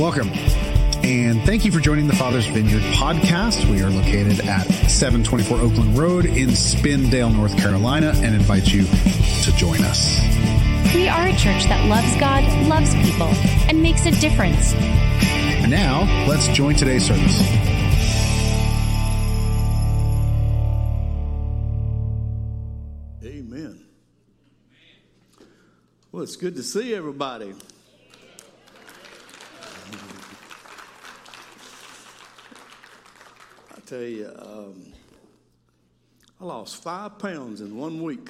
Welcome, and thank you for joining the Father's Vineyard podcast. We are located at 724 Oakland Road in Spindale, North Carolina, and invite you to join us. We are a church that loves God, loves people, and makes a difference. And now, let's join today's service. Amen. Well, it's good to see everybody. I tell you, I lost 5 pounds in 1 week.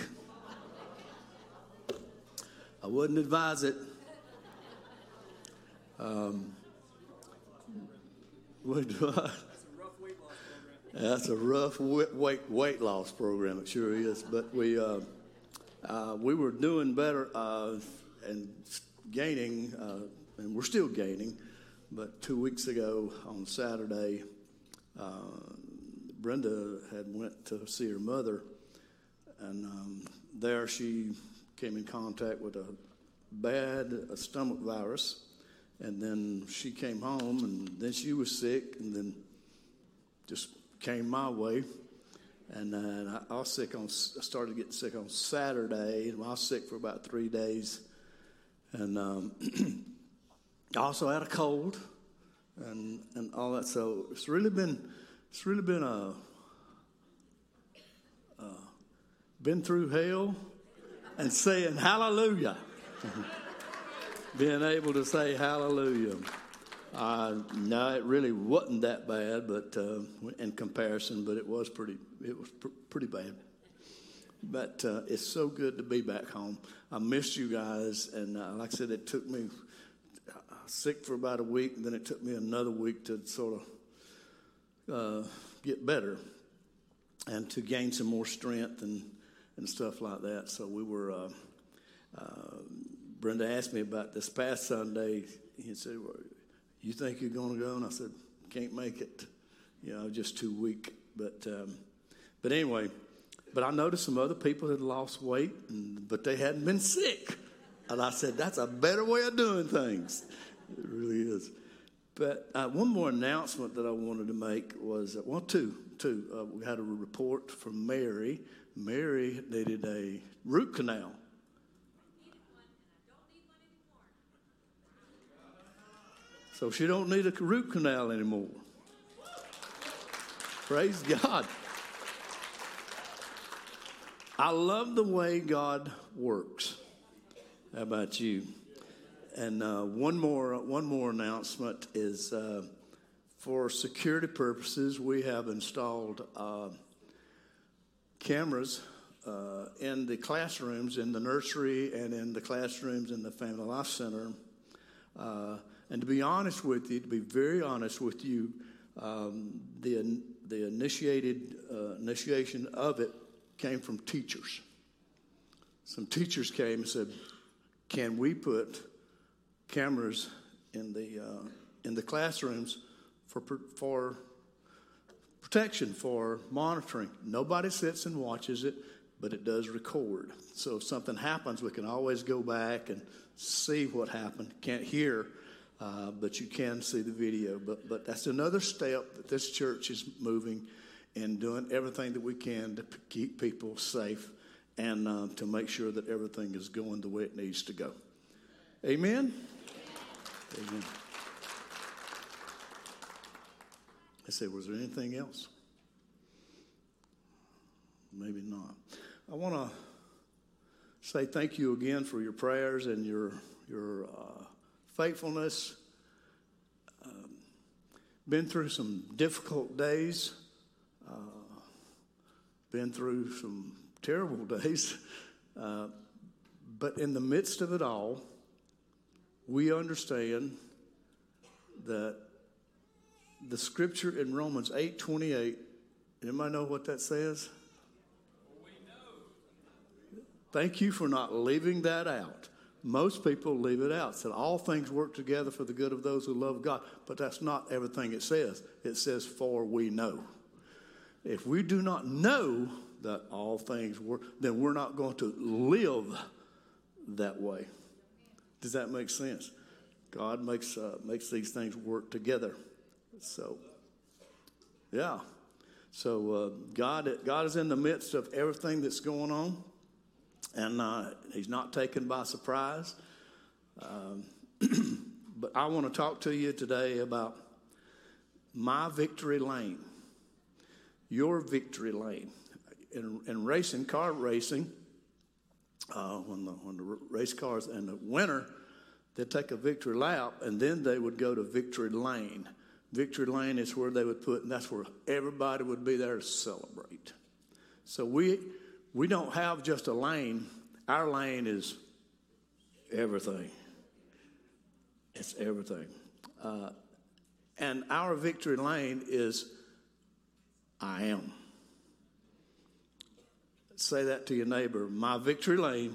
I wouldn't advise it. What do I? That's a rough weight loss program. It sure is. But we were doing better and gaining, and we're still gaining. But 2 weeks ago on Saturday, Brenda had went to see her mother, and there she came in contact with a bad stomach virus, and then she came home, and then she was sick, and then just came my way, and I was sick I started getting sick on Saturday, and I was sick for about 3 days, and I also had a cold, and all that. So it's really been been through hell and saying hallelujah. Being able to say hallelujah. No, it really wasn't that bad, but in comparison, but it was pretty bad. But it's so good to be back home. I missed you guys, and like I said, it took me sick for about a week, and then it took me another week to sort of get better and to gain some more strength and stuff like that. So we were, Brenda asked me about this past Sunday. He said, well, you think you're going to go? And I said, can't make it. Just too weak. But anyway, but I noticed some other people had lost weight, but they hadn't been sick. And I said, that's a better way of doing things. It really is. But one more announcement that I wanted to make was, two. We had a report from Mary. Mary needed a root canal. So she don't need a root canal anymore. Praise God. I love the way God works. How about you? And one more announcement is for security purposes, we have installed cameras in the classrooms, in the nursery, and in the classrooms in the Family Life Center. And to be very honest with you, the initiation of it came from teachers. Some teachers came and said, "Can we put cameras in the classrooms for protection, for monitoring?" Nobody sits and watches it, but it does record. So if something happens, we can always go back and see what happened. Can't hear, but you can see the video. But that's another step that this church is moving and doing everything that we can to keep people safe and to make sure that everything is going the way it needs to go. Amen? Amen. I said, was there anything else? Maybe not. I want to say thank you again for your prayers and your faithfulness. Been through some difficult days. Been through some terrible days. But in the midst of it all, we understand that the scripture in Romans 8:28, anybody know what that says? Thank you for not leaving that out. Most people leave it out. It said all things work together for the good of those who love God. But that's not everything it says. It says, for we know. If we do not know that all things work, then we're not going to live that way. Does that make sense? God makes these things work together. So, yeah. So God is in the midst of everything that's going on, and He's not taken by surprise. But I want to talk to you today about my victory lane, your victory lane. In racing, car racing, when the race cars in the winter, they'd take a victory lap, and then they would go to victory lane. Victory lane is where they would put, and that's where everybody would be there to celebrate. So we don't have just a lane. Our lane is everything. It's everything. And our victory lane is I am. Say that to your neighbor. My victory lane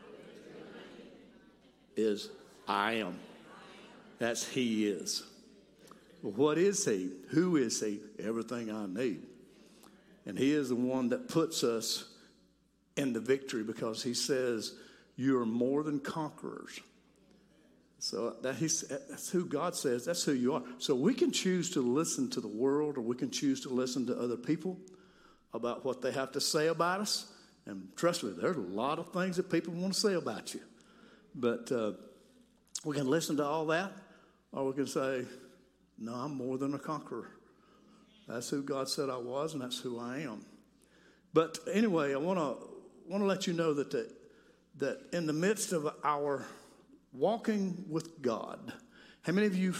is I am. That's He is. What is He? Who is He? Everything I need. And He is the one that puts us in the victory, because He says, you are more than conquerors. So that's who God says. That's who you are. So we can choose to listen to the world, or we can choose to listen to other people about what they have to say about us. And trust me, there's a lot of things that people want to say about you. But we can listen to all that, or we can say, no, I'm more than a conqueror. That's who God said I was, and that's who I am. But anyway, I want to let you know that in the midst of our walking with God, how many of you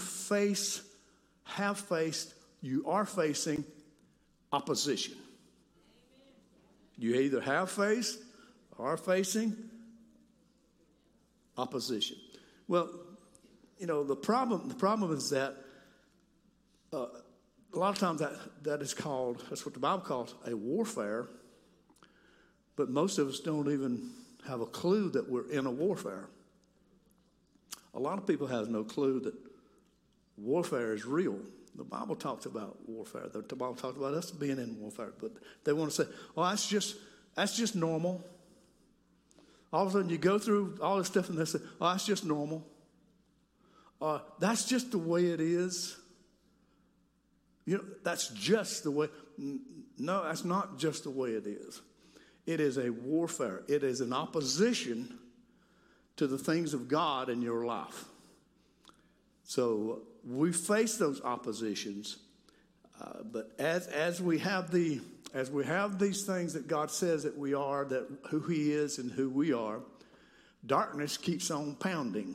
you are facing opposition? You either have faced or are facing opposition. Well, the problem is that a lot of times that's what the Bible calls a warfare, but most of us don't even have a clue that we're in a warfare. A lot of people have no clue that warfare is real. The Bible talks about warfare. The Bible talks about us being in warfare, but they want to say, "Oh, that's just normal." All of a sudden, you go through all this stuff, and they say, "Oh, that's just normal." That's just the way it is. That's just the way. No, that's not just the way it is. It is a warfare. It is an opposition to the things of God in your life. So we face those oppositions, but as we have these things that God says that we are, that who He is and who we are, darkness keeps on pounding.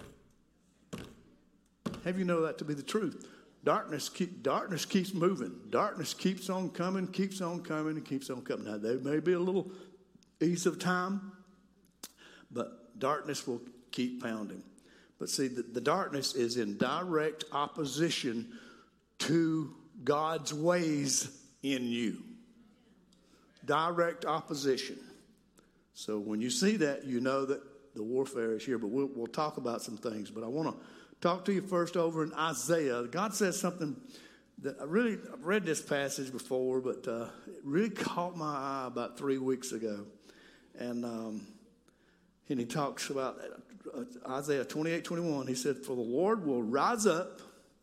Have you know that to be the truth? Darkness keeps moving. Darkness keeps on coming, and keeps on coming. Now, there may be a little ease of time, but darkness will keep pounding. But see, the darkness is in direct opposition to God's ways in you. Direct opposition. So when you see that, you know that the warfare is here. But we'll talk about some things. But I want to talk to you first over in Isaiah. God says something that I've read this passage before, but it really caught my eye about 3 weeks ago. And he talks about Isaiah 28:21. He said, "For the Lord will rise up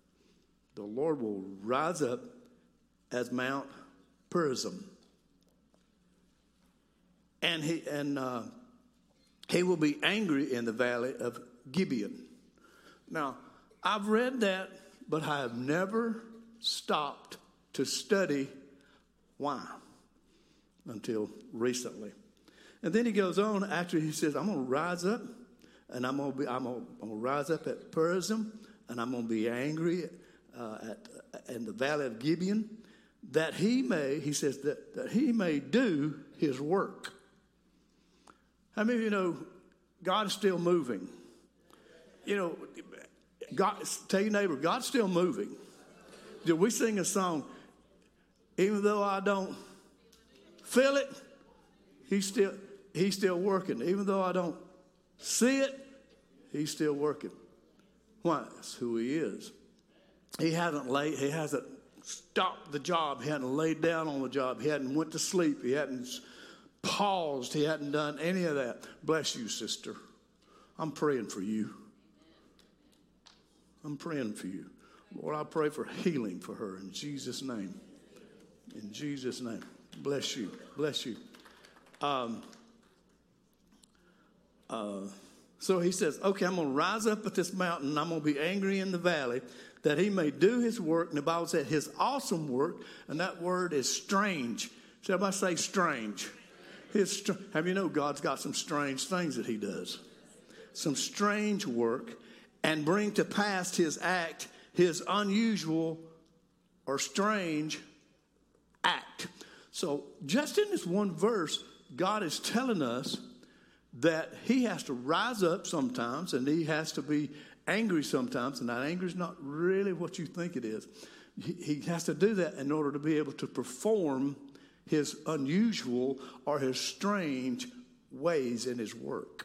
as Mount Perizim, and he will be angry in the valley of Gibeon." Now, I've read that, but I have never stopped to study why until recently. And then he goes on after he says, "I'm going to rise up, and I'm going to rise up at Perizim, and I'm going to be angry in the valley of Gibeon, that he may," he says, that he may do his work. How many of you know God is still moving? God, tell your neighbor, God's still moving. Did we sing a song, even though I don't feel it, he's still working. Even though I don't see it, he's still working. Why? That's who he is. He hasn't stopped the job. He hadn't laid down on the job. He hadn't went to sleep. He hadn't paused. He hadn't done any of that. Bless you, sister. I'm praying for you. I'm praying for you. Lord, I pray for healing for her in Jesus' name. In Jesus' name. Bless you. Bless you. So he says, okay, I'm going to rise up at this mountain. And I'm going to be angry in the valley that he may do his work. And the Bible said his awesome work. And that word is strange. So everybody say strange. Have you know God's got some strange things that he does? Some strange work, and bring to pass his act, his unusual or strange act. So just in this one verse, God is telling us that he has to rise up sometimes, and he has to be angry sometimes, and that anger is not really what you think it is. He has to do that in order to be able to perform his unusual or his strange ways in his work.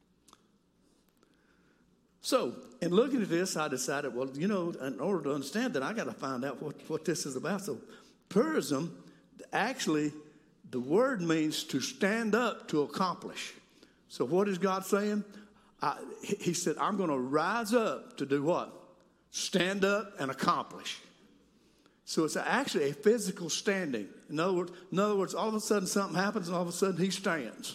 So, in looking at this, I decided, well, in order to understand that, I got to find out what this is about. So, Purism, actually, the word means to stand up to accomplish. So, what is God saying? He said, I'm going to rise up to do what? Stand up and accomplish. So it's actually a physical standing. In other words, all of a sudden something happens, and all of a sudden he stands.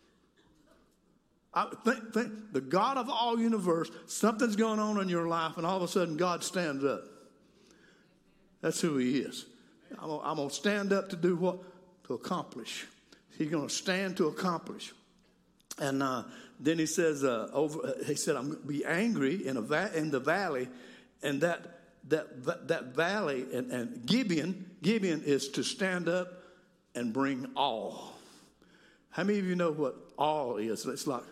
Think the God of all universe, something's going on in your life, and all of a sudden God stands up. That's who he is. I'm going to stand up to do what? To accomplish. He's going to stand to accomplish. And then he says, he said, I'm going to be angry in the valley, and that valley and Gibeon is to stand up and bring awe. How many of you know what awe is? It's like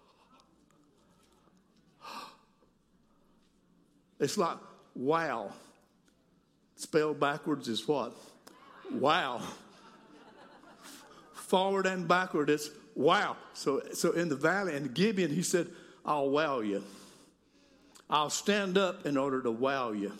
wow. Spelled backwards is what? Wow. Forward and backward, it's wow. So in the valley and Gibeon, he said, I'll wow you. I'll stand up in order to wow you.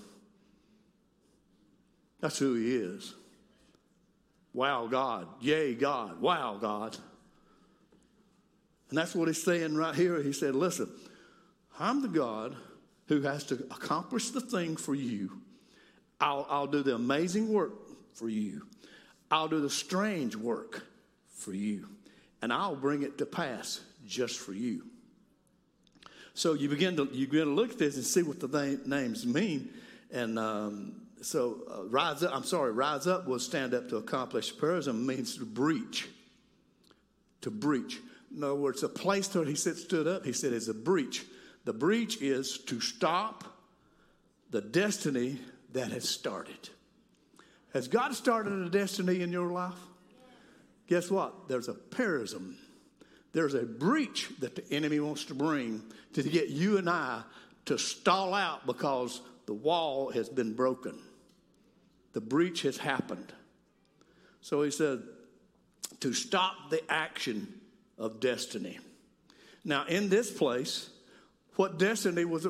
That's who he is. Wow, God. Yay, God. Wow, God. And that's what he's saying right here. He said, listen, I'm the God who has to accomplish the thing for you. I'll do the amazing work for you. I'll do the strange work for you. And I'll bring it to pass just for you. So you begin to look at this and see what the names mean. And rise up was stand up to accomplish. Purism means to breach. To breach. In other words, a place where he stood up, he said, is a breach. The breach is to stop the destiny that has started. Has God started a destiny in your life? Guess what? There's a purism. There's a breach that the enemy wants to bring to get you and I to stall out because the wall has been broken. The breach has happened. So he said, to stop the action of destiny. Now, in this place, what destiny were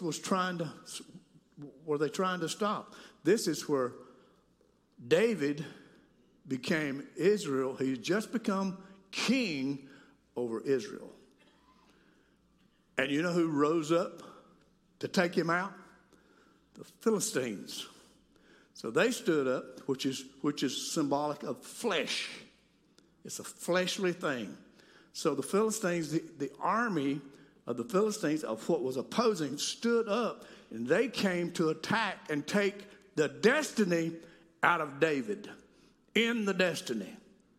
they trying to stop? This is where David became Israel. He's just become king over Israel. And you know who rose up to take him out? The Philistines. So they stood up, which is symbolic of flesh. It's a fleshly thing. So the Philistines, the army of the Philistines, of what was opposing, stood up, and they came to attack and take the destiny out of David. In the destiny.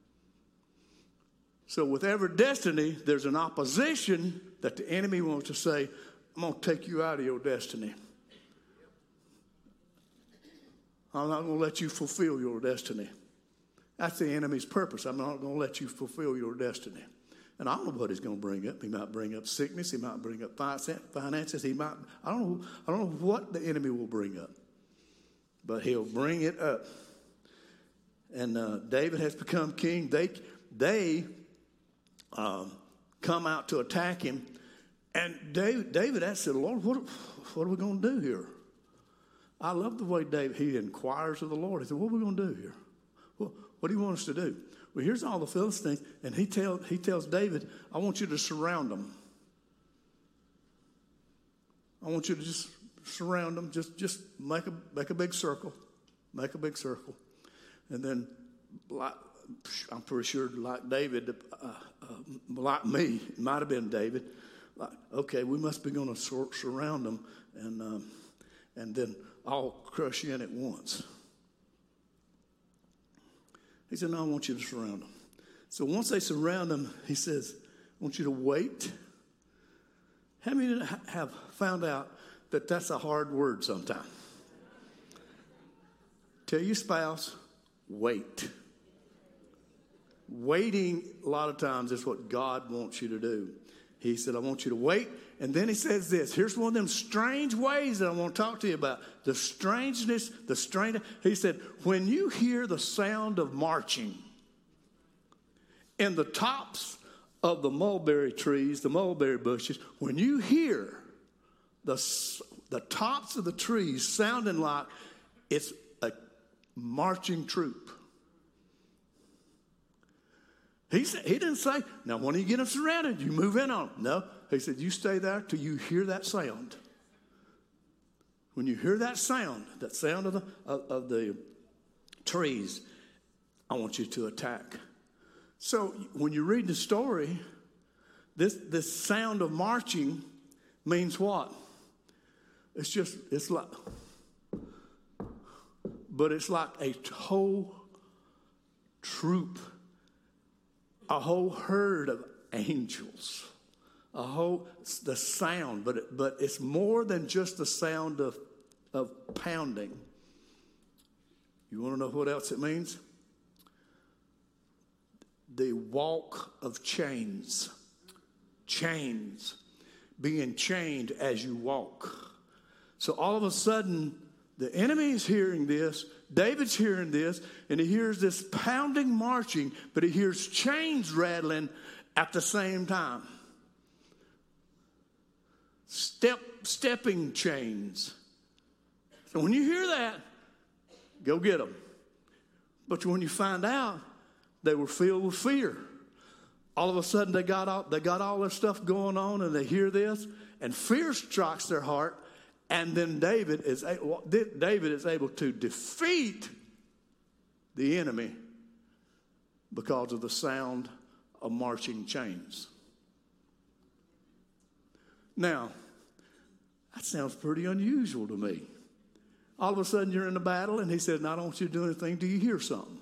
So with every destiny, there's an opposition that the enemy wants to say, I'm going to take you out of your destiny. I'm not going to let you fulfill your destiny. That's the enemy's purpose. I'm not going to let you fulfill your destiny. And I don't know what he's going to bring up. He might bring up sickness. He might bring up finances. I don't know what the enemy will bring up. But he'll bring it up. And David has become king. They come out to attack him. And David asked the Lord, what are we going to do here? I love the way he inquires of the Lord. He said, what are we going to do here? What do you want us to do? Well, here's all the Philistines. And he tells David, I want you to surround them. I want you to just surround them. Just make a big circle. Make a big circle. And then, I'm pretty sure like David, like me, it might have been David, like, okay, we must be going to surround them and then all crush in at once. He said, no, I want you to surround them. So once they surround them, he says, I want you to wait. How many have found out that that's a hard word sometimes? Tell your spouse, wait. Waiting, a lot of times, is what God wants you to do. He said, I want you to wait. And then he says this. Here's one of them strange ways that I want to talk to you about. The strangeness, the strange. He said, when you hear the sound of marching in the tops of the mulberry trees, the mulberry bushes, when you hear the tops of the trees sounding like it's a marching troop. He didn't say, now when you get them surrounded, you move in on them. No, he said, you stay there till you hear that sound. When you hear that sound of the trees, I want you to attack. So when you read the story, this sound of marching means what? It's like a whole troop, a whole herd of angels, the sound, but it's more than just the sound of pounding. You want to know what else it means? The walk of chains, being chained as you walk. So all of a sudden, the enemy is hearing this, David's hearing this, and he hears this pounding marching, but he hears chains rattling at the same time. Stepping chains. So when you hear that, go get them. But when you find out, they were filled with fear. All of a sudden, they got all this stuff going on, and they hear this, and fear strikes their heart. And then David is able to defeat the enemy because of the sound of marching chains. Now, that sounds pretty unusual to me. All of a sudden, you're in the battle, and he said, "I don't want you to do anything. Do you hear something?"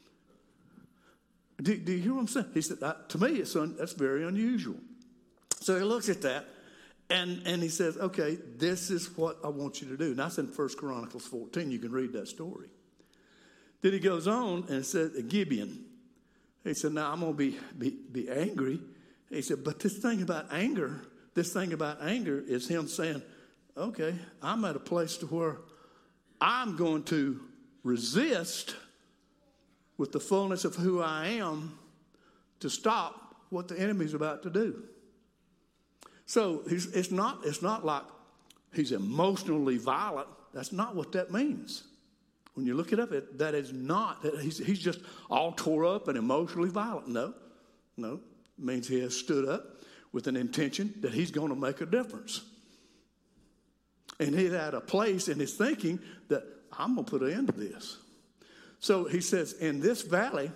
Do you hear what I'm saying? He said, to me, that's very unusual. So he looks at that, and he says, okay, this is what I want you to do. And that's in 1 Chronicles 14. You can read that story. Then he goes on and says, Gibeon. He said, now I'm going to be angry. He said, but this thing about anger is him saying, okay, I'm at a place to where I'm going to resist with the fullness of who I am to stop what the enemy's about to do. So it's not like he's emotionally violent. That's not what that means. When you look it up, that is not, he's just all tore up and emotionally violent. No. It means he has stood up with an intention that he's going to make a difference. And he had a place in his thinking that I'm going to put an end to this. So he says, in this valley,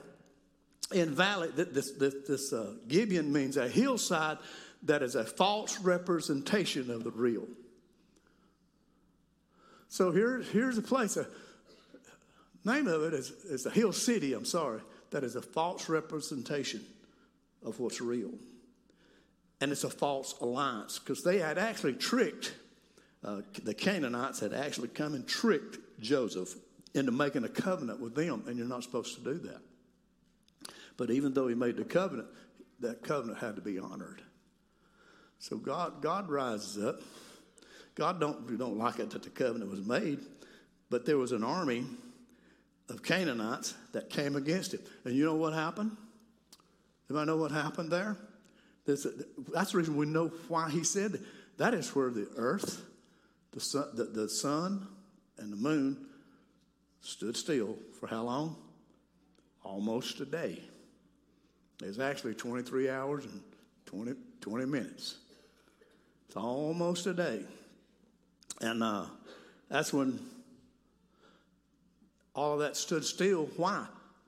this Gibeon means a hillside that is a false representation of the real. So here's a place. Name of it is a hill city. That is a false representation of what's real, and it's a false alliance because they had actually tricked the Canaanites had actually come and tricked Joseph into making a covenant with them, and you're not supposed to do that. But even though he made the covenant, that covenant had to be honored. So God rises up. God don't like it that the covenant was made, but there was an army of Canaanites that came against him. And you know what happened? Anybody know what happened there? That's the reason we know why he said that. That is where the earth, the sun, and the moon stood still for how long? Almost a day. It's actually 23 hours and 20 minutes. It's almost a day. And that's when all of that stood still. Why?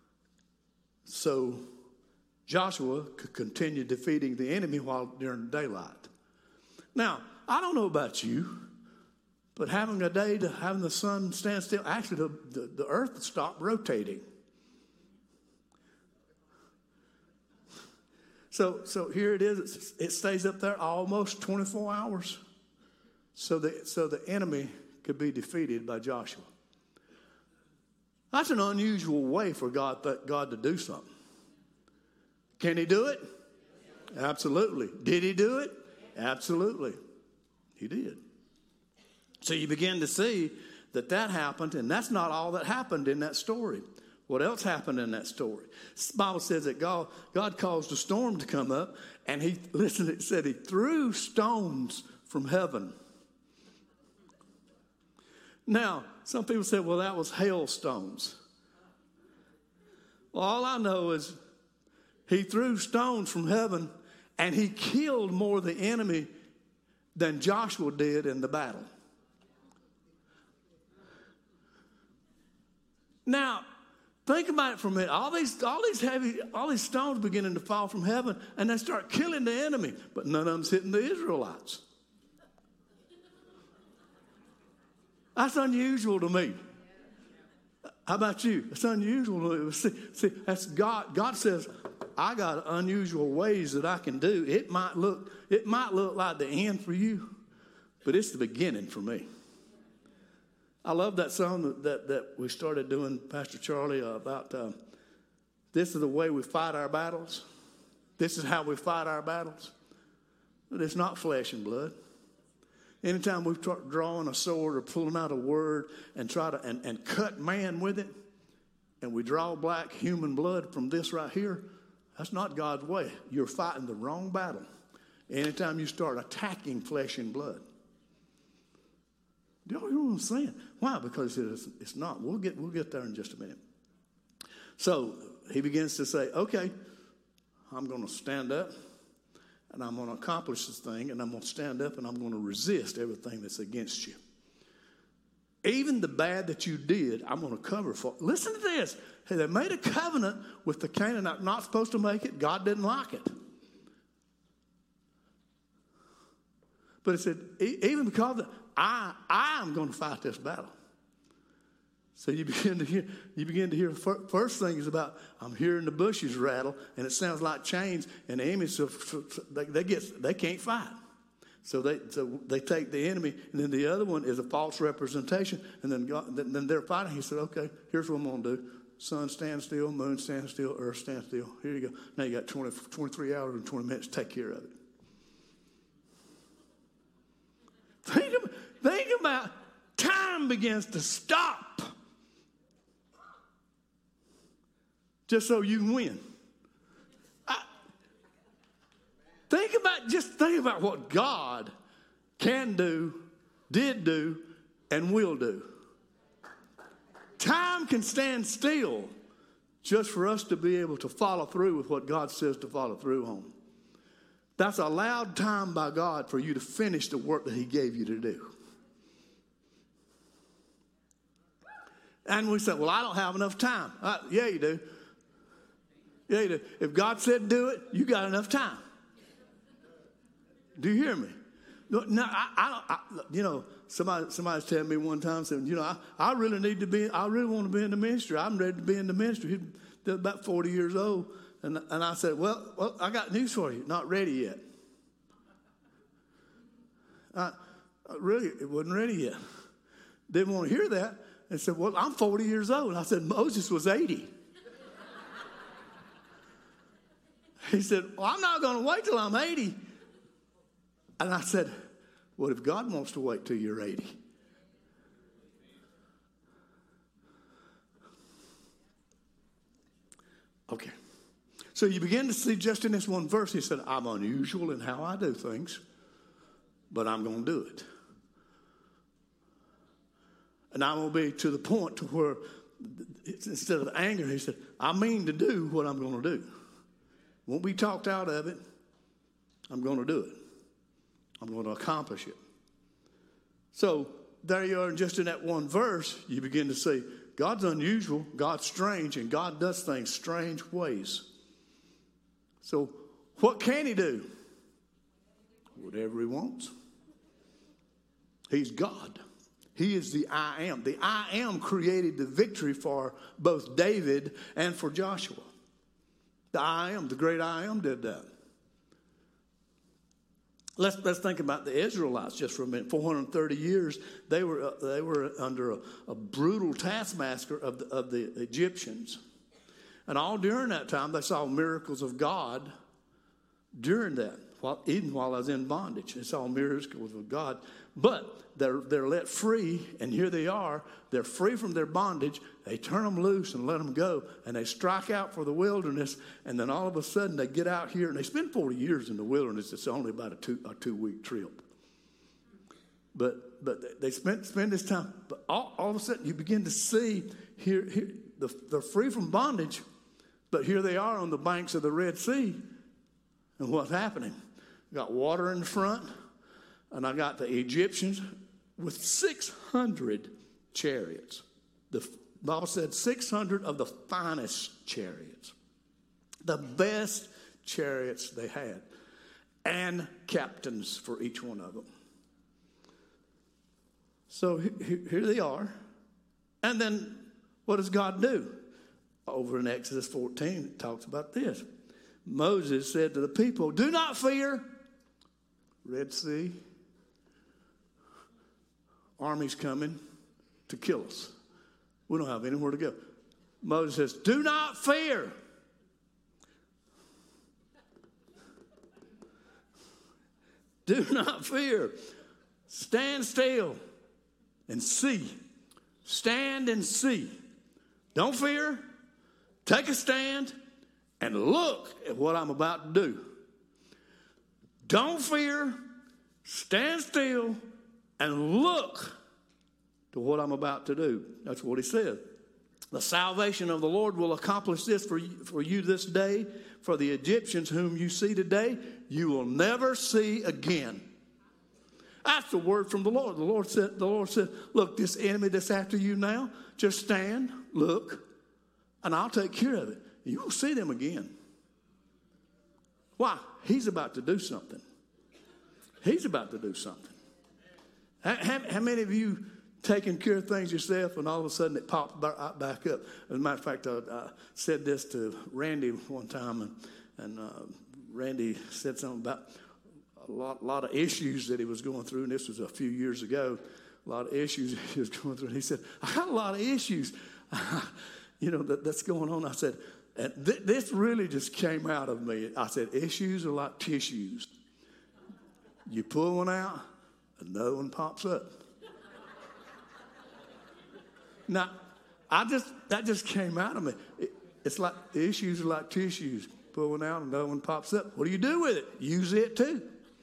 So Joshua could continue defeating the enemy while during daylight. Now, I don't know about you, but having a day to having the sun stand still, actually the earth stopped rotating. So here it is. It stays up there almost 24 hours. So the enemy could be defeated by Joshua. That's an unusual way for God to do something. Can he do it? Absolutely. Did he do it? Absolutely. He did. So you begin to see that happened, and that's not all that happened in that story. What else happened in that story? The Bible says that God caused a storm to come up, and it said he threw stones from heaven. Now, some people say, well, that was hailstones. Well, all I know is he threw stones from heaven, and he killed more of the enemy than Joshua did in the battle. Now, think about it for a minute. All these stones beginning to fall from heaven, and they start killing the enemy, but none of them's hitting the Israelites. That's unusual to me. How about you? It's unusual to me. See, that's God. God says, I got unusual ways that I can do. It might look like the end for you, but it's the beginning for me. I love that song that we started doing, Pastor Charlie, about this is the way we fight our battles. This is how we fight our battles. But it's not flesh and blood. Anytime we start drawing a sword or pulling out a word and try to and cut man with it, and we draw black human blood from this right here, that's not God's way. You're fighting the wrong battle. Anytime you start attacking flesh and blood. Do y'all hear what I'm saying? Why? Because it's not. We'll get there in just a minute. So he begins to say, okay, I'm going to stand up and I'm going to accomplish this thing, and I'm going to stand up and I'm going to resist everything that's against you. Even the bad that you did, I'm going to cover for. Listen to this. Hey, they made a covenant with the Canaanite, not supposed to make it. God didn't like it. But it said, even because of I am going to fight this battle. So you begin to hear the first thing is about, I'm hearing the bushes rattle, and it sounds like chains, and the enemy, they can't fight. So they take the enemy, and then the other one is a false representation, and then they're fighting. He said, okay, here's what I'm going to do. Sun stands still, moon stands still, earth stands still. Here you go. Now you got 23 hours and 20 minutes to take care of it. Think about time begins to stop just so you can win. Think about what God can do, did do, and will do. Time can stand still just for us to be able to follow through with what God says to follow through on. That's allowed time by God for you to finish the work that he gave you to do. And we say, well, I don't have enough time. Yeah, you do. Yeah, you do. If God said do it, you got enough time. Do you hear me? No, somebody's telling me one time, said, I really want to be in the ministry. I'm ready to be in the ministry. He's about 40 years old. And I said, well, I got news for you. Not ready yet. Really, it wasn't ready yet. Didn't want to hear that. And said, well, I'm 40 years old. And I said, Moses was 80. He said, well, I'm not going to wait till I'm 80. And I said, what if God wants to wait till you're 80? Okay. So you begin to see just in this one verse, he said, I'm unusual in how I do things, but I'm going to do it. And I'm going to be to the point to where instead of anger, he said, I mean to do what I'm going to do. Won't be talked out of it. I'm going to do it. I'm going to accomplish it. So there you are, just in that one verse, you begin to see God's unusual, God's strange, and God does things strange ways. So what can he do? Whatever he wants. He's God. He is the I Am. The I Am created the victory for both David and for Joshua. The I Am, the great I Am did that. Let's think about the Israelites just for a minute. 430 years, they were under a brutal taskmaster of the Egyptians. And all during that time, they saw miracles of God during that. Even while I was in bondage, they saw miracles of God. But they're let free, and here they are. They're free from their bondage. They turn them loose and let them go, and they strike out for the wilderness. And then all of a sudden, they get out here, and they spend 40 years in the wilderness. It's only about a two-week trip. But they spend this time. But all of a sudden, you begin to see here they're free from bondage, but here they are on the banks of the Red Sea. And what's happening? Got water in the front, and I got the Egyptians with 600 chariots. The Bible said 600 of the finest chariots, the best chariots they had, and captains for each one of them. So here they are. And then what does God do? Over in Exodus 14, it talks about this. Moses said to the people, do not fear. Red Sea, armies coming to kill us. We don't have anywhere to go. Moses says, do not fear. Do not fear. Stand still and see. Stand and see. Don't fear. Take a stand and look at what I'm about to do. Don't fear, stand still, and look to what I'm about to do. That's what he said. The salvation of the Lord will accomplish this for you this day. For the Egyptians whom you see today, you will never see again. That's the word from the Lord. The Lord said, look, this enemy that's after you now, just stand, look, and I'll take care of it. You won't see them again. Why? He's about to do something. He's about to do something. How many of you taking care of things yourself and all of a sudden it pops back up? As a matter of fact, I said this to Randy one time, and Randy said something about a lot of issues that he was going through, and this was a few years ago. A lot of issues he was going through, and he said, I got a lot of issues, that's going on. I said, and this really just came out of me. I said, issues are like tissues. You pull one out, another one pops up. Now, that just came out of me. It's like the issues are like tissues. Pull one out, another one pops up. What do you do with it? Use it too.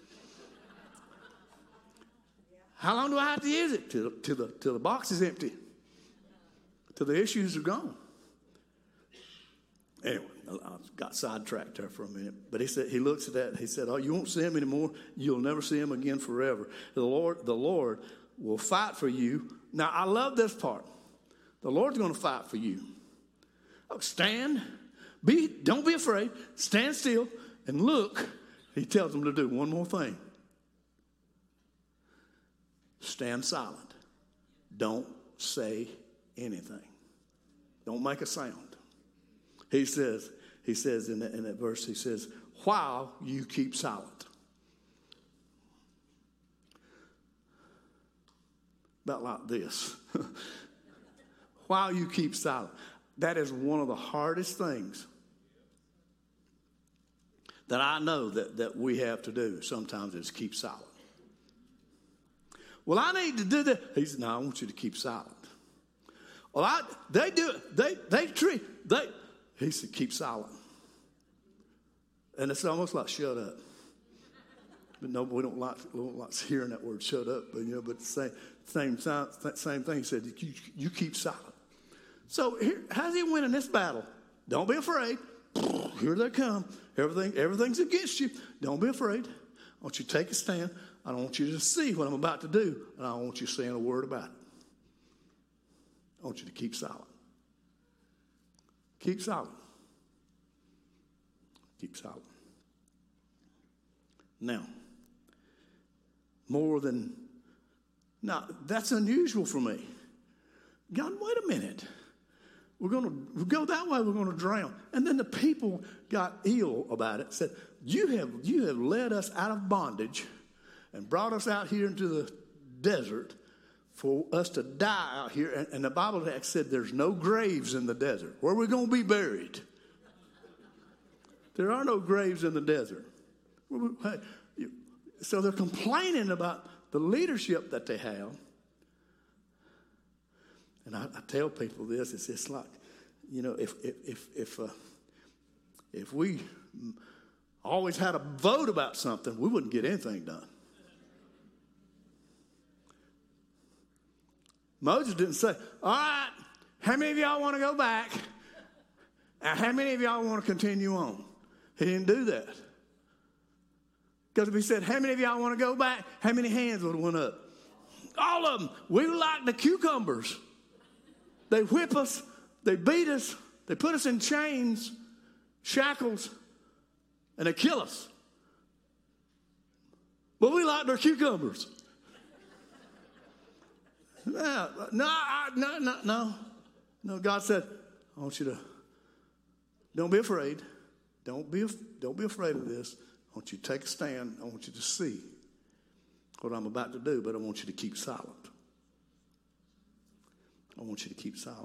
How long do I have to use it? Till the box is empty. Till the issues are gone. Anyway, I got sidetracked there for a minute. But he looks at that and he said, oh, you won't see him anymore. You'll never see him again forever. The Lord will fight for you. Now, I love this part. The Lord's going to fight for you. Stand. Don't be afraid. Stand still and look. He tells them to do one more thing. Stand silent. Don't say anything. Don't make a sound. He says in that verse, he says, while you keep silent. About like this. While you keep silent. That is one of the hardest things that I know that we have to do sometimes is keep silent. Well, I need to do that. He said, no, I want you to keep silent. Well, they do it. He said, keep silent. And it's almost like shut up. But no, we don't like hearing that word shut up. But the same thing. He said, you keep silent. So how's he winning this battle? Don't be afraid. Here they come. Everything's against you. Don't be afraid. I want you to take a stand. I don't want you to see what I'm about to do, and I don't want you saying a word about it. I want you to keep silent. Keep silent. Keep silent. Now, now that's unusual for me. God, wait a minute. We'll go that way, we're going to drown. And then the people got ill about it, said, you have led us out of bondage and brought us out here into the desert for us to die out here. And the Bible text said there's no graves in the desert. Where are we going to be buried? There are no graves in the desert. So they're complaining about the leadership that they have. And I tell people this, it's just like, if we always had a vote about something, we wouldn't get anything done. Moses didn't say, all right, how many of y'all want to go back? And how many of y'all want to continue on? He didn't do that. Because if he said, how many of y'all want to go back? How many hands would have went up? All of them. We were like the cucumbers. They whip us. They beat us. They put us in chains, shackles, and they kill us. But we like their cucumbers. No. God said, I want you to, don't be afraid. Don't be afraid of this. I want you to take a stand. I want you to see what I'm about to do, but I want you to keep silent. I want you to keep silent.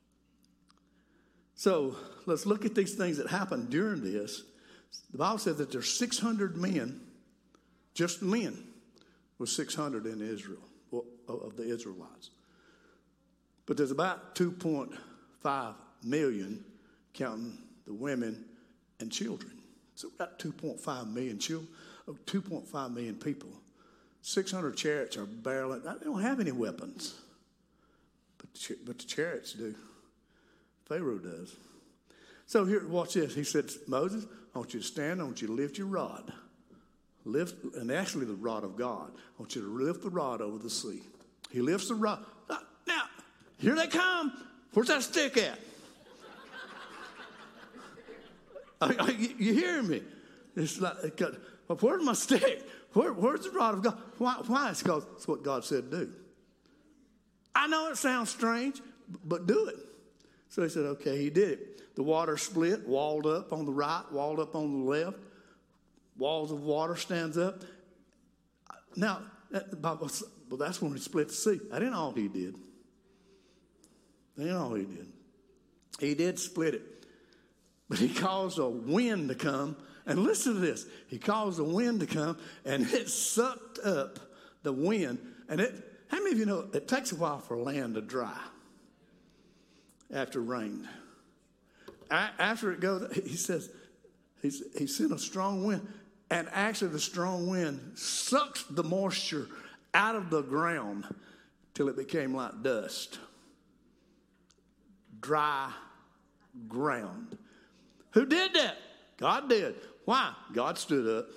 So let's look at these things that happened during this. The Bible says that there's 600 men, just men, was 600 in Israel, of the Israelites. But there's about 2.5 million, counting the women and children. So we've got 2.5 million children, 2.5 million people. 600 chariots are barreling. They don't have any weapons. But the chariots do. Pharaoh does. So here, watch this. He said, Moses, I want you to stand. I want you to lift your rod. And actually the rod of God. I want you to lift the rod over the sea. He lifts the rod. Now, here they come. Where's that stick at? You hearing me? It's like, where's my stick? Where's the rod of God? Why? It's because it's what God said do. I know it sounds strange, but do it. So he said, okay, he did it. The water split, walled up on the right, walled up on the left. Walls of water stands up. Now, that's when he split the sea. That ain't all he did. That ain't all he did. He did split it. But he caused a wind to come. And listen to this. He caused a wind to come, and it sucked up the wind. And how many of you know it takes a while for land to dry after rain? After it goes, he says, he sent a strong wind. And actually the strong wind sucks the moisture out of the ground till it became like dust. Dry ground. Who did that? God did. Why? God stood up.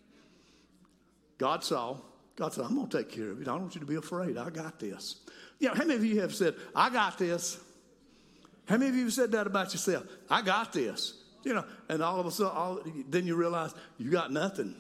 God saw. God said, I'm going to take care of it. I don't want you to be afraid. I got this. How many of you have said, I got this? How many of you have said that about yourself? I got this. And all of a sudden, then you realize you got nothing.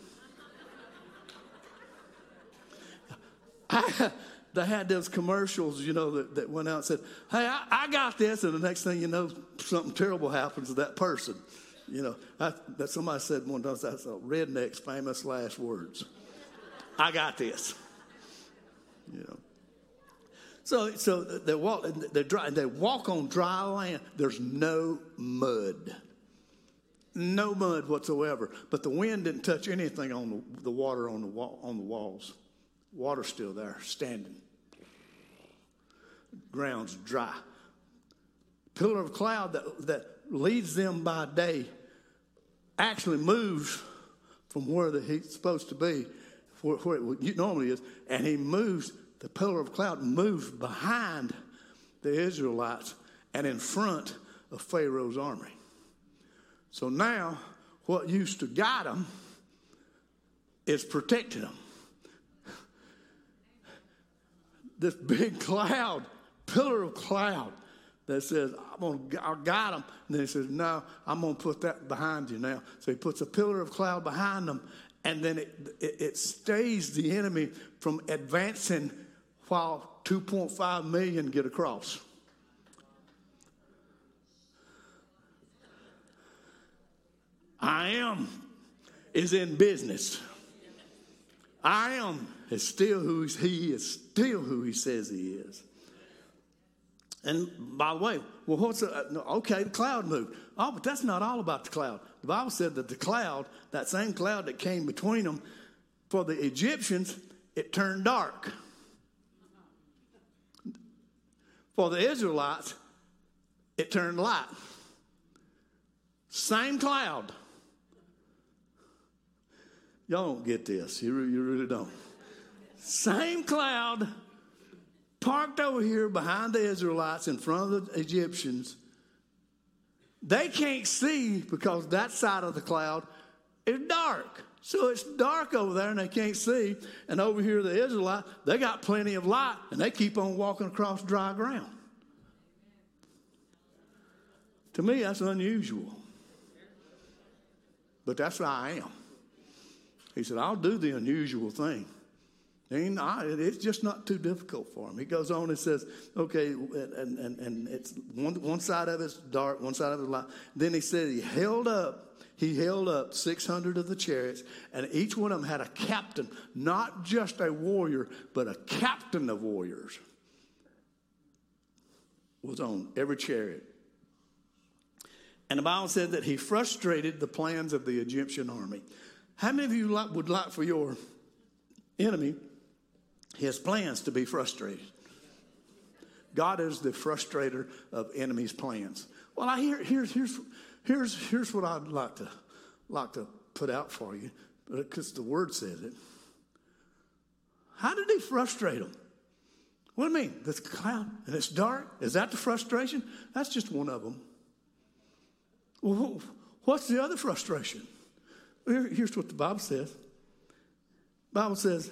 They had those commercials, that went out and said, hey, I got this. And the next thing you know, something terrible happens to that person. That somebody said one time, that's a redneck's famous last words. I got this. So they walk on dry land. There's no mud. No mud whatsoever. But the wind didn't touch anything on the water on the walls. Water's still there, standing. Ground's dry. Pillar of cloud that leads them by day actually moves from where he's supposed to be, where it normally is, and he moves. The pillar of cloud moves behind the Israelites and in front of Pharaoh's army. So now, what used to guide them is protecting them. this big cloud, pillar of cloud that says, I'll guide them. And then he says, no, I'm going to put that behind you now. So he puts a pillar of cloud behind them, and then it stays the enemy from advancing while 2.5 million get across. I am is in business. I am is still who he is, still who he says he is. And by the way, well, okay, the cloud moved. Oh, but that's not all about the cloud. The Bible said that the cloud, that same cloud that came between them, for the Egyptians, it turned dark. For the Israelites, it turned light. Same cloud. Y'all don't get this. You really don't. Same cloud parked over here behind the Israelites in front of the Egyptians. They can't see because that side of the cloud is dark. So it's dark over there and they can't see. And over here, the Israelites, they got plenty of light and they keep on walking across dry ground. To me, that's unusual. But that's who I am. He said, I'll do the unusual thing. It's just not too difficult for him. He goes on and says, okay, and it's one side of it's dark, one side of it's light. Then he said he held up 600 of the chariots, and each one of them had a captain, not just a warrior, but a captain of warriors was on every chariot. And the Bible said that he frustrated the plans of the Egyptian army. How many of you would like for your enemy, his plans, to be frustrated? God is the frustrator of enemies' plans. Well, here's what I'd like to put out for you, because the Word says it. How did he frustrate them? What do you mean? This cloud and it's dark? Is that the frustration? That's just one of them. Well, what's the other frustration? Here's what the Bible says. The Bible says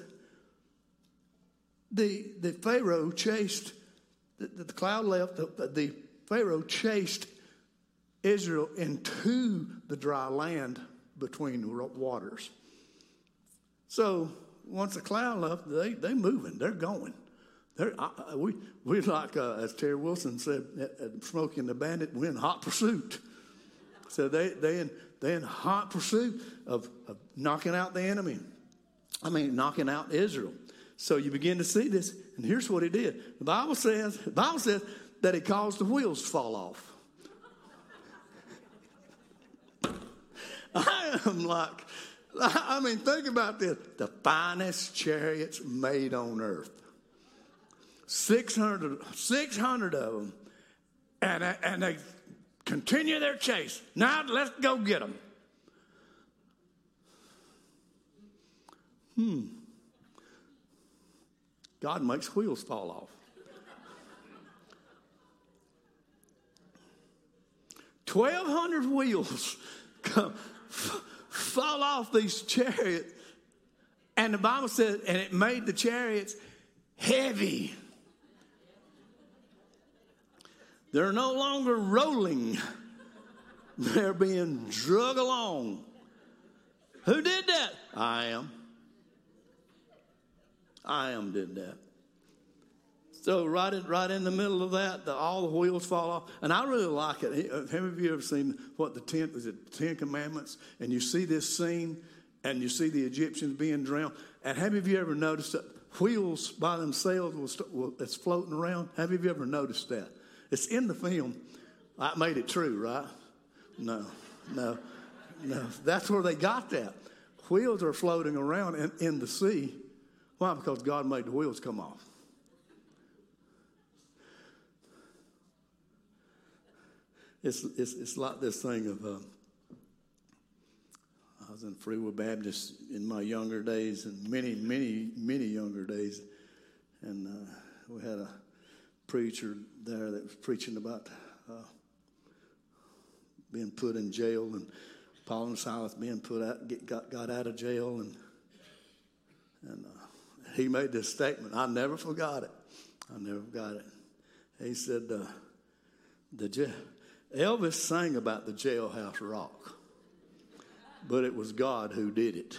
the Pharaoh chased, the cloud left, the Pharaoh chased Israel into the dry land between the waters. So once the cloud left, they moving, they're going. We like, as Terry Wilson said, Smokey and the Bandit, we're in hot pursuit. So they in hot pursuit of knocking out the enemy. Knocking out Israel. So you begin to see this, and here's what he did. The Bible says that he caused the wheels to fall off. Think about this. The finest chariots made on earth. 600 of them. And they continue their chase. Now let's go get them. God makes wheels fall off. 1,200 wheels fall off these chariots. And the Bible says, and it made the chariots heavy. They're no longer rolling. They're being drug along. Who did that? I am did that. So right in the middle of that, all the wheels fall off. And I really like it. Have you ever seen the 10 Commandments? And you see this scene, and you see the Egyptians being drowned. And have you ever noticed that wheels by themselves it's floating around? Have you ever noticed that? It's in the film. I made it true, right? No. That's where they got that. Wheels are floating around in the sea. Why? Because God made the wheels come off. It's like this thing of I was in Freewood Baptist in my younger days, and many younger days, and we had a preacher there that was preaching about being put in jail, and Paul and Silas being got out of jail, and he made this statement. I never forgot it. I never got it. He said, Elvis sang about the jailhouse rock, but it was God who did it.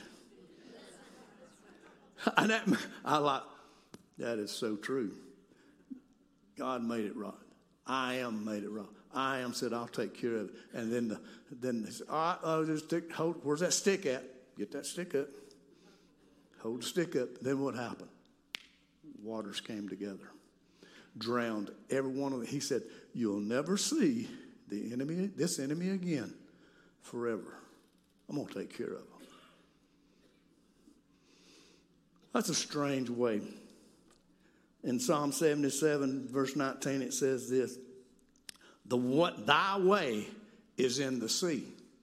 And that is so true. God made it right. I am made it right. I am said, I'll take care of it. And then they said, all right, just where's that stick at? Get that stick up. Hold the stick up. Then what happened? Waters came together. Drowned every one of them. He said, you'll never see this enemy again forever. I'm going to take care of them. That's a strange way. In Psalm 77, verse 19, it says this, thy way is in the sea.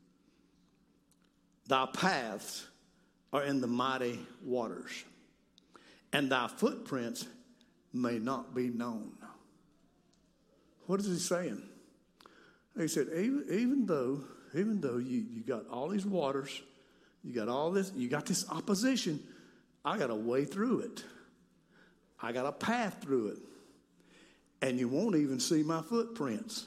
Thy paths are in the mighty waters, and thy footprints may not be known. What is he saying? He said, even though you got all these waters, you got all this, you got this opposition, I got a way through it. I got a path through it. And you won't even see my footprints.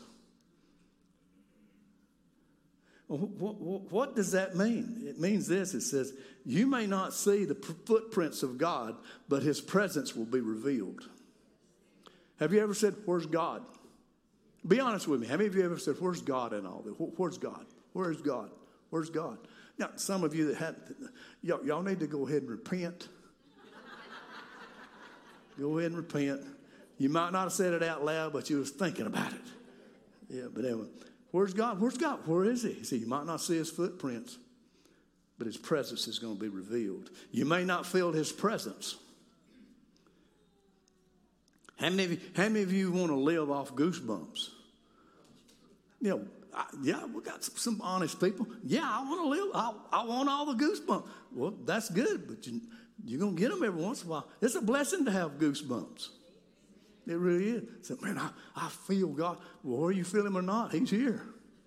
What does that mean? It means this. It says, you may not see the footprints of God, but his presence will be revealed. Have you ever said, where's God? Be honest with me. How many of you ever said, where's God in all this? Where's God? Where's God? Where's God? Now, some of you that had, y'all need to go ahead and repent. Go ahead and repent. You might not have said it out loud, but you was thinking about it. Yeah, but anyway, where's God? Where's God? Where is he? See, you might not see his footprints, but his presence is going to be revealed. You may not feel his presence. How many of you want to live off goosebumps? You know, yeah, we got some honest people. Yeah, I want to live. I want all the goosebumps. Well, that's good, but you're going to get them every once in a while. It's a blessing to have goosebumps. It really is. So, man, I feel God. Well, whether you feel him or not, he's here.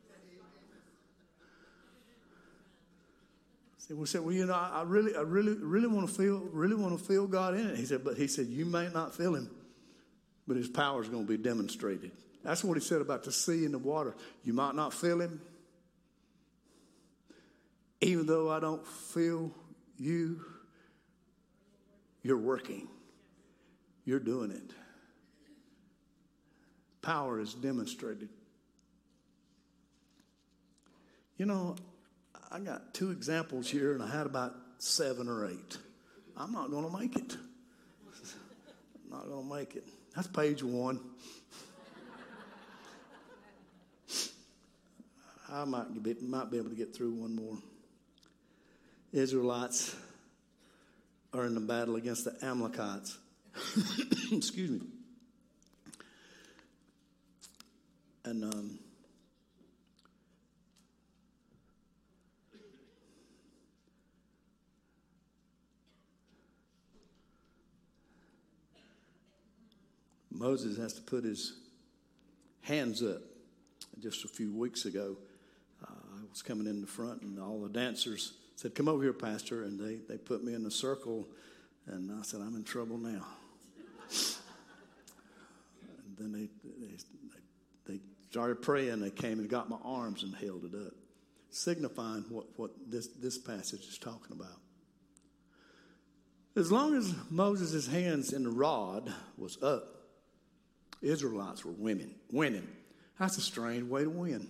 We said, well, you know, I really want to feel God in it. He said, you may not feel him, but his power is going to be demonstrated. That's what he said about the sea and the water. You might not feel him. Even though I don't feel you, you're working. You're doing it. Power is demonstrated. You know, I got 2 examples here, and I had about 7 or 8. I'm not going to make it. I'm not going to make it. That's page 1. I might be able to get through one more. Israelites are in the battle against the Amalekites. Excuse me. And Moses has to put his hands up. Just a few weeks ago, I was coming in the front, and all the dancers said, come over here, Pastor. And they put me in a circle, and I said, I'm in trouble now. And then they started praying. They came and got my arms and held it up, signifying what this passage is talking about. As long as Moses' hands in the rod was up, Israelites were winning. That's a strange way to win.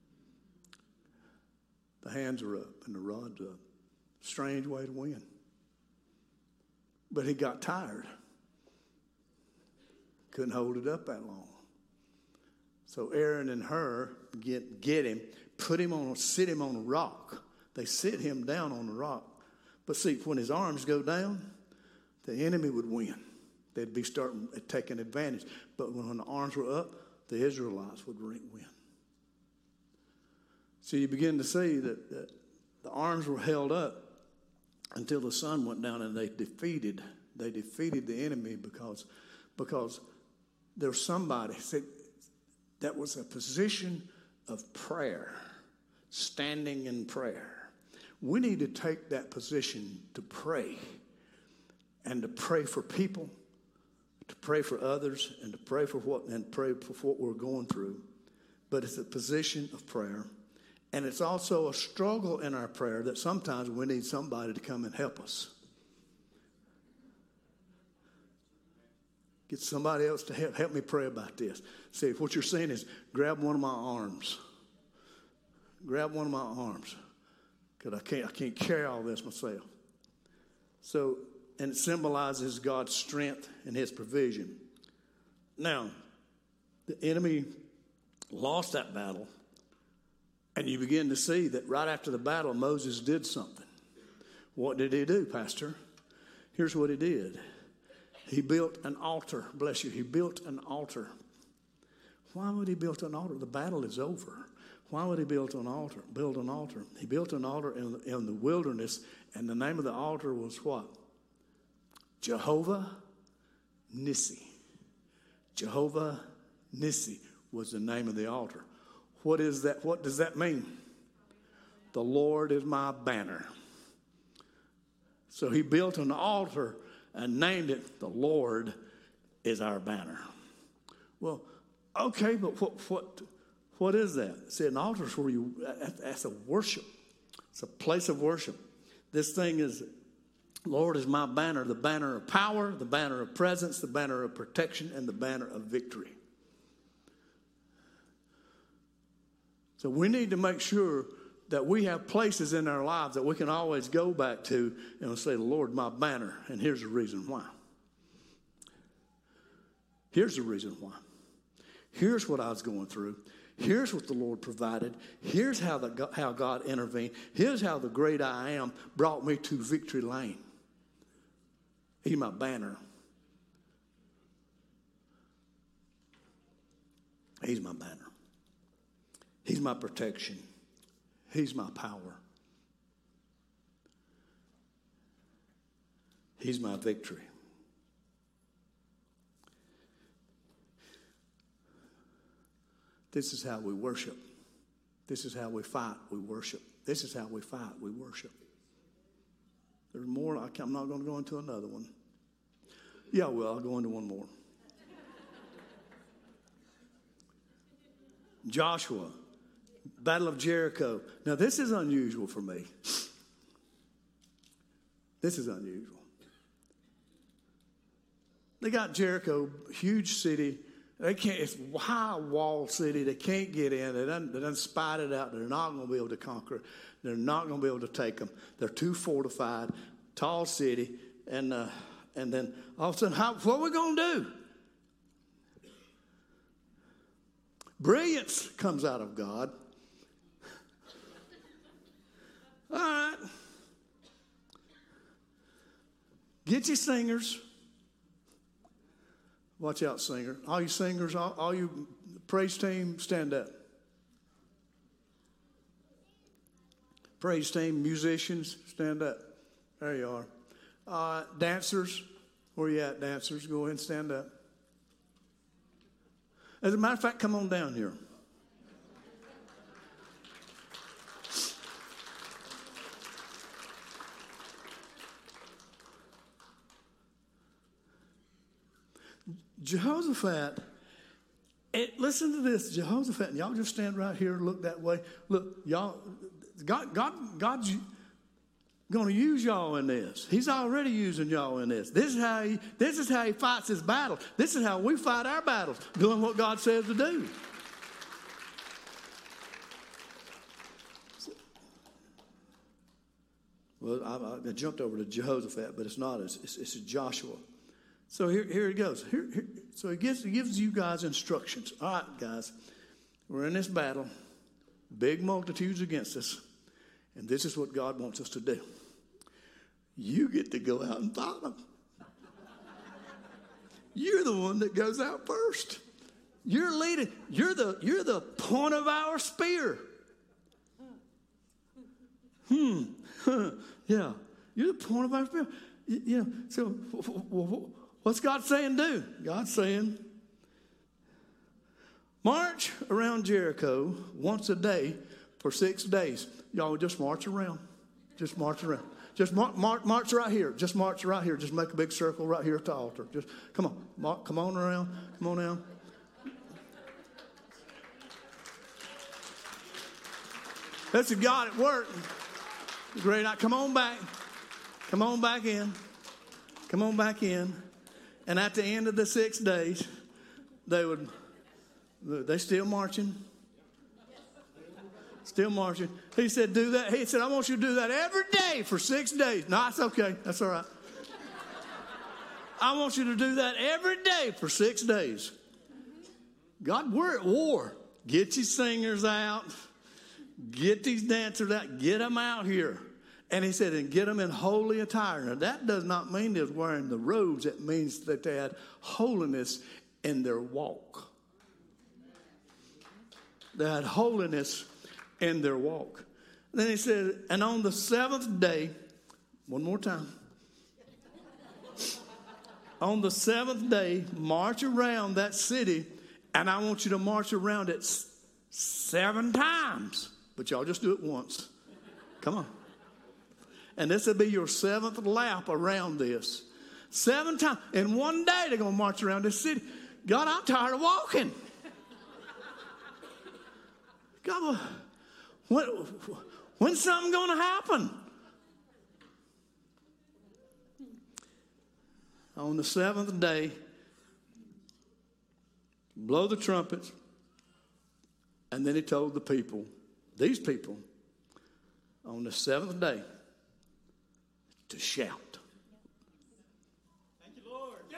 The hands are up and the rod's up. Strange way to win. But he got tired. Couldn't hold it up that long. So Aaron and Hur get him, sit him on a rock. They sit him down on the rock. But see, when his arms go down, the enemy would win. They'd be starting taking advantage. But when the arms were up, the Israelites would win. So you begin to see that the arms were held up until the sun went down, and they defeated the enemy because there was somebody that was a position of prayer, standing in prayer. We need to take that position to pray, and to pray for people, to pray for others and to pray for what we're going through. But it's a position of prayer. And it's also a struggle in our prayer that sometimes we need somebody to come and help us. Get somebody else to help me pray about this. See, if what you're saying is grab one of my arms. Grab one of my arms. Because I can't carry all this myself. So, and it symbolizes God's strength and his provision. Now, the enemy lost that battle. And you begin to see that right after the battle, Moses did something. What did he do, Pastor? Here's what he did. He built an altar. Bless you. He built an altar. Why would he build an altar? The battle is over. Why would he build an altar? He built an altar in the wilderness, and the name of the altar was what? Jehovah Nissi. Jehovah Nissi was the name of the altar. What is that? What does that mean? The Lord is my banner. So he built an altar and named it, the Lord is our banner. Well, okay, but what is that? See, an altar is where that's a worship. It's a place of worship. This thing is, Lord is my banner, the banner of power, the banner of presence, the banner of protection, and the banner of victory. So we need to make sure that we have places in our lives that we can always go back to and say, the Lord, my banner. And here's the reason why. Here's the reason why. Here's what I was going through. Here's what the Lord provided. Here's how God intervened. Here's how the great I am brought me to victory lane. He's my banner. He's my banner. He's my protection. He's my power. He's my victory. This is how we worship. This is how we fight, we worship. This is how we fight, we worship. There's more. I'm not going to go into another one. Yeah, well, I'll go into one more. Joshua, Battle of Jericho. Now, this is unusual for me. This is unusual. They got Jericho, huge city. They can't. It's a high wall city. They can't get in. They done spied it out. They're not going to be able to conquer it. They're not going to be able to take them. They're too fortified. Tall city. And then all of a sudden, what are we going to do? Brilliance comes out of God. All right. Get your singers. Watch out, singer. All you singers, all you praise team, stand up. Praise team, musicians, stand up. There you are. Dancers, where you at, dancers? Go ahead and stand up. As a matter of fact, come on down here. Jehoshaphat, listen to this, Jehoshaphat, and y'all just stand right here and look that way. Look, y'all, God's going to use y'all in this. He's already using y'all in this. This is how he fights his battle. This is how we fight our battles, doing what God says to do. Well, I jumped over to Jehoshaphat, but it's not. It's Joshua. So here it goes. So he gives you guys instructions. All right, guys, we're in this battle. Big multitudes against us. And this is what God wants us to do. You get to go out and fight them. You're the one that goes out first. You're leading. You're the point of our spear. Yeah. You're the point of our spear. Yeah. So what's God saying do? God's saying, march around Jericho once a day for 6 days. Y'all just march around. Just march around. Just march right here. Just march right here. Just make a big circle right here at the altar. Just come on. Come on around. Come on down. That's a God at work. Great. Come on back. Come on back in. Come on back in. And at the end of the 6 days, they still marching. Still marching. He said, do that. He said, I want you to do that every day for 6 days. No, that's okay. That's all right. I want you to do that every day for 6 days. God, we're at war. Get your singers out. Get these dancers out. Get them out here. And he said, and get them in holy attire. Now, that does not mean they're wearing the robes. It means that they had holiness in their walk. They had holiness in their walk. Then he said, and on the 7th day, one more time. On the 7th day, march around that city, and I want you to march around it 7 times. But y'all just do it once. Come on. And this will be your 7th lap around this. 7 times. In one day, they're going to march around this city. God, I'm tired of walking. God, when's something going to happen? On the 7th day, blow the trumpets. And then he told the people, these people, on the 7th day, to shout. Thank you, Lord. Yeah!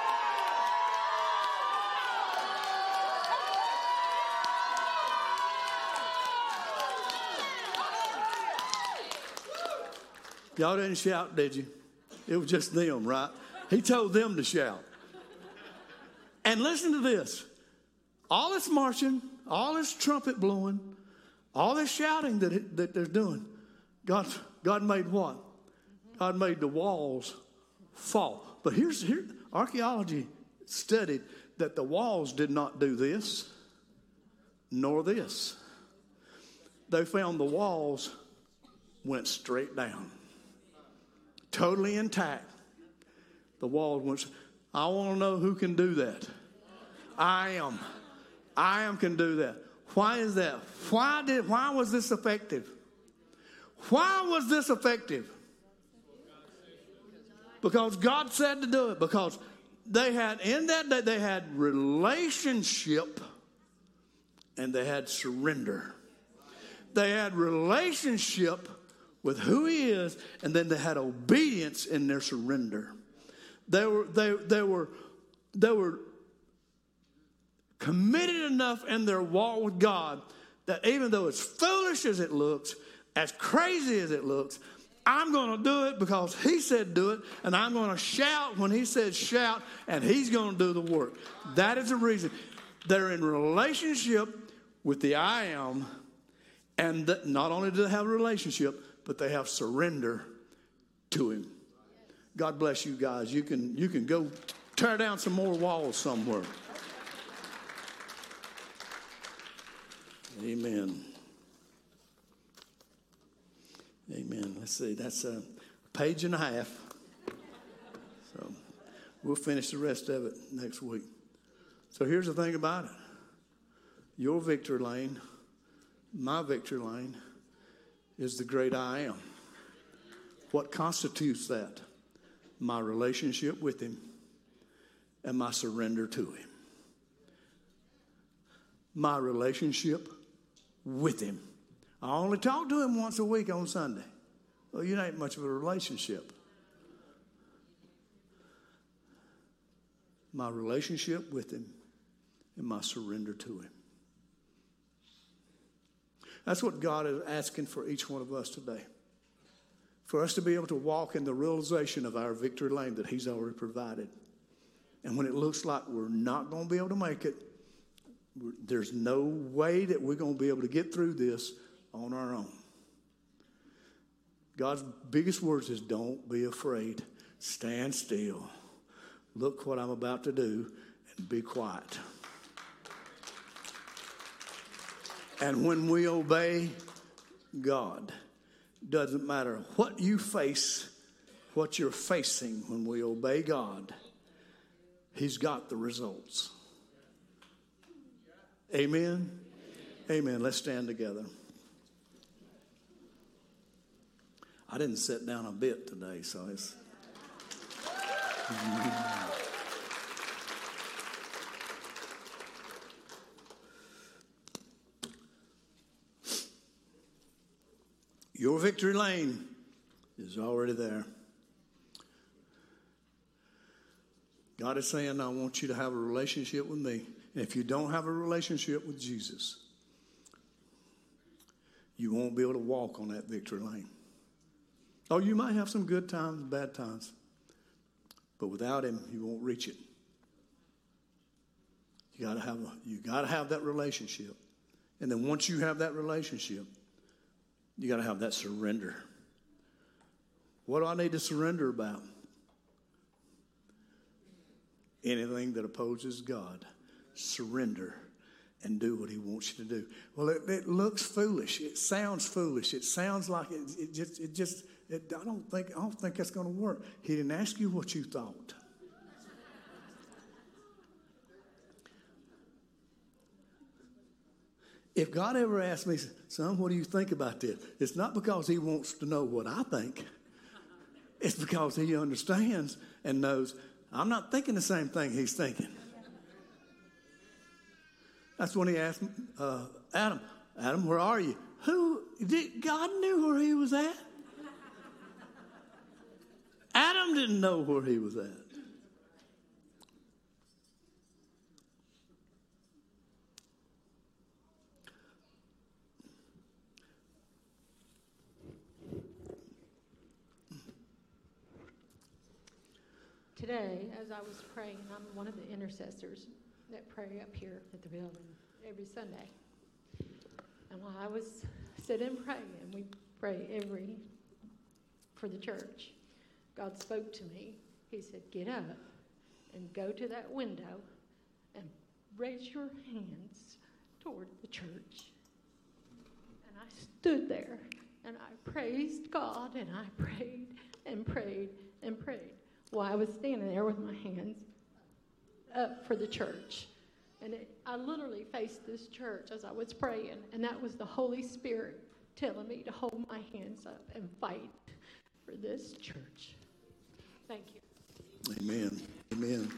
Y'all didn't shout, did you? It was just them, right? He told them to shout. And listen to this. All this marching, all this trumpet blowing, all this shouting that they're doing, God made what? God made the walls fall. But here, archaeology studied that the walls did not do this, nor this. They found the walls went straight down. Totally intact. The walls went. I want to know who can do that. I am can do that. Why is that? Why was this effective? Why was this effective? Because God said to do it. Because they had, in that day, they had relationship and they had surrender. They had relationship with who he is, and then they had obedience in their surrender. They were committed enough in their walk with God that even though as foolish as it looks, as crazy as it looks, I'm going to do it because he said do it, and I'm going to shout when he says shout, and he's going to do the work. That is the reason. They're in relationship with the I am, and not only do they have a relationship, but they have surrender to him. God bless you guys. You can go tear down some more walls somewhere. Amen. Amen. Let's see. That's a page and a half. So we'll finish the rest of it next week. So here's the thing about it. Your victory lane, my victory lane, is the great I am. What constitutes that? My relationship with him and my surrender to him. My relationship with him. I only talk to him once a week on Sunday. Well, you ain't much of a relationship. My relationship with him and my surrender to him. That's what God is asking for each one of us today. For us to be able to walk in the realization of our victory lane that he's already provided. And when it looks like we're not going to be able to make it, there's no way that we're going to be able to get through this on our own. God's biggest words is don't be afraid. Stand still. Look what I'm about to do and be quiet. And when we obey God, Doesn't matter what you face, what you're facing when we obey God, He's got the results. Amen? Amen. Let's stand together. I didn't sit down a bit today, so it's... Your victory lane is already there. God is saying, I want you to have a relationship with me. And if you don't have a relationship with Jesus, you won't be able to walk on that victory lane. Oh, you might have some good times, bad times. But without Him, you won't reach it. You gotta have that relationship. And then once you have that relationship, you got to have that surrender. What do I need to surrender about? Anything that opposes God, surrender and do what He wants you to do. Well, it looks foolish. It sounds foolish. It sounds like I don't think that's going to work. He didn't ask you what you thought. If God ever asked me, son, what do you think about this? It's not because He wants to know what I think. It's because He understands and knows I'm not thinking the same thing He's thinking. That's when He asked Adam, where are you? God knew where he was at. Adam didn't know where he was at. Today, as I was praying, I'm one of the intercessors that pray up here at the building every Sunday. And while I was sitting praying, and we pray for the church, God spoke to me. He said, get up and go to that window and raise your hands toward the church. And I stood there, and I praised God, and I prayed and prayed and prayed. Well, I was standing there with my hands up for the church. And I literally faced this church as I was praying. And that was the Holy Spirit telling me to hold my hands up and fight for this church. Thank you. Amen. Amen.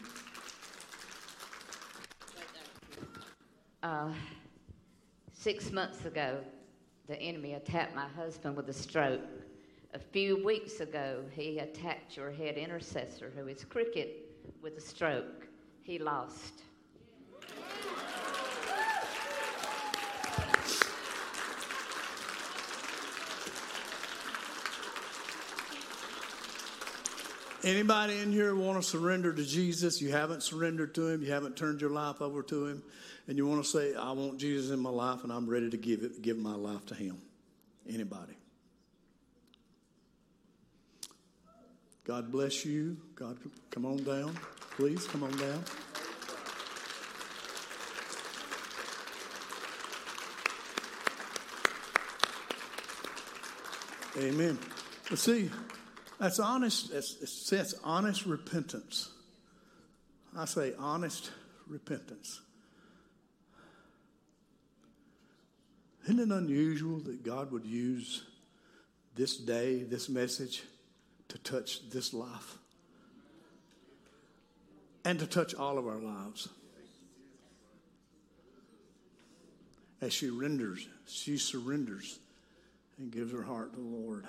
6 months ago, the enemy attacked my husband with a stroke. A few weeks ago, he attacked your head intercessor, who is crooked, with a stroke. He lost. Anybody in here want to surrender to Jesus? You haven't surrendered to Him. You haven't turned your life over to Him. And you want to say, I want Jesus in my life, and I'm ready to give my life to Him. Anybody? God bless you. God, come on down. Please, come on down. Amen. But see, that's honest. That's honest repentance. I say honest repentance. Isn't it unusual that God would use this day, this message, to touch this life and to touch all of our lives? As she surrenders and gives her heart to the Lord.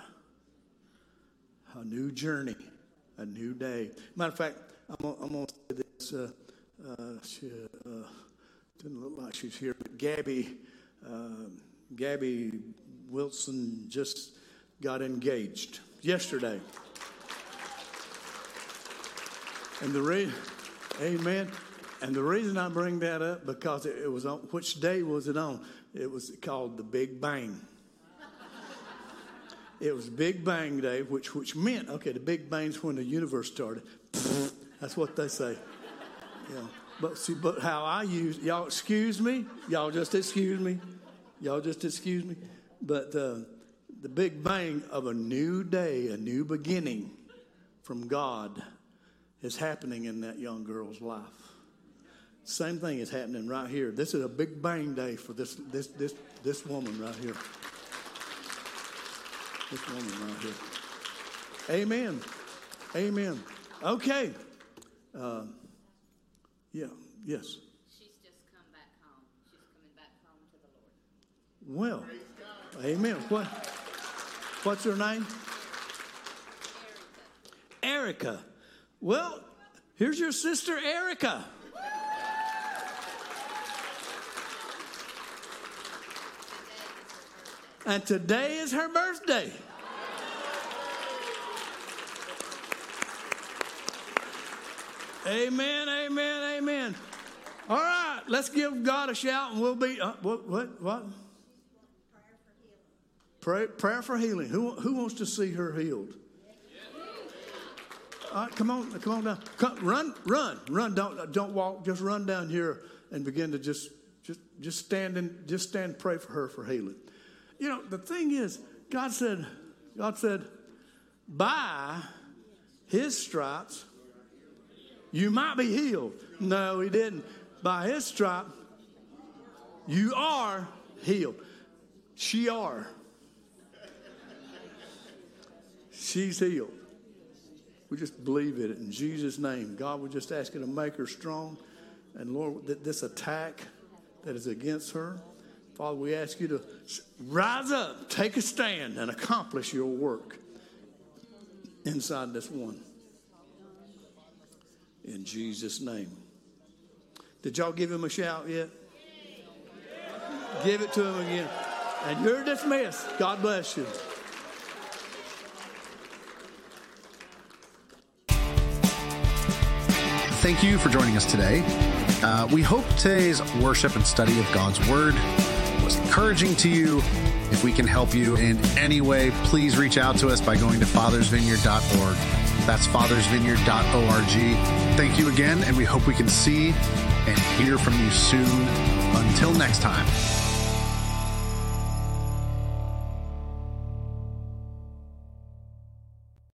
A new journey, a new day. Matter of fact, I'm going to say this. She didn't look like she's here, but Gabby Wilson just got engaged yesterday. And amen. And the reason I bring that up, because it was on, which day was it on? It was called the Big Bang. It was Big Bang Day, which meant, okay, the Big Bang's when the universe started. That's what they say. Yeah. But how I use, y'all excuse me. Y'all just excuse me. But the big bang of a new day, a new beginning from God is happening in that young girl's life. Same thing is happening right here. This is a big bang day for this woman right here. This woman right here. Amen. Amen. Okay. Yeah. Yes. She's just come back home. She's coming back home to the Lord. Well, amen. What's her name? Erica. Well, here's your sister Erica. And today is her birthday. Amen, amen, amen. All right, let's give God a shout and we'll be, what? Prayer for healing. Who wants to see her healed? All right, come on down. Run. Don't walk. Just run down here and begin to just stand and pray for her for healing. You know, the thing is, God said, by his stripes, you might be healed. No, he didn't. By his stripe, you are healed. She are. She's healed. We just believe in it in Jesus' name. God, we just ask you to make her strong. And Lord, this attack that is against her, Father, we ask you to rise up, take a stand, and accomplish your work inside this one. In Jesus' name. Did y'all give him a shout yet? Give it to him again. And you're dismissed. God bless you. Thank you for joining us today. We hope today's worship and study of God's Word was encouraging to you. If we can help you in any way, please reach out to us by going to fathersvineyard.org. That's fathersvineyard.org. Thank you again, and we hope we can see and hear from you soon. Until next time.